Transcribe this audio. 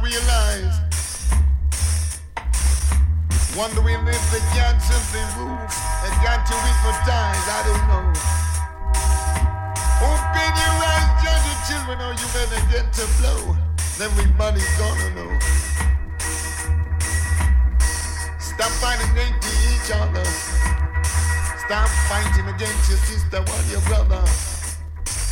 realize, wondering if they can simply move and got to hypnotize, I don't know. Open your eyes, judge your children, or you better get to blow. Everybody's gonna know. Stop fighting against each other. Stop fighting against your sister or your brother.